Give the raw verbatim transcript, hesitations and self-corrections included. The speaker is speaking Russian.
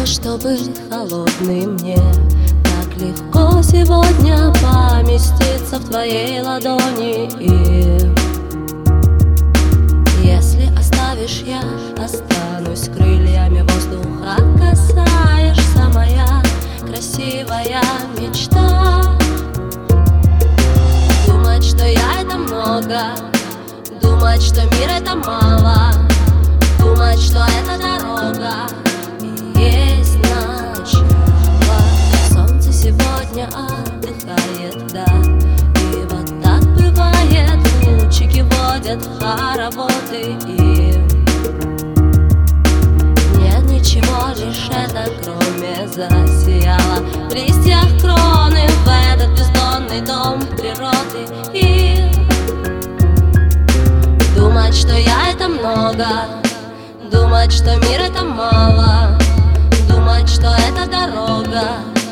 Думал, что быть холодным мне так легко сегодня поместиться в твоей ладони. И если оставишь, я останусь крыльями воздуха. Касаешься, моя красивая мечта. Думать, что я это много, думать, что мир это мало, думать, что это дорога и есть начало. Солнце сегодня отдыхает, да, и вот так бывает. Лучики водят хороводы, и нет ничего, лишь это, кроме засияло в листьях кроны в этот бездонный дом природы. И думать, что я это много, думать, что мир это мало, думать, что это дорога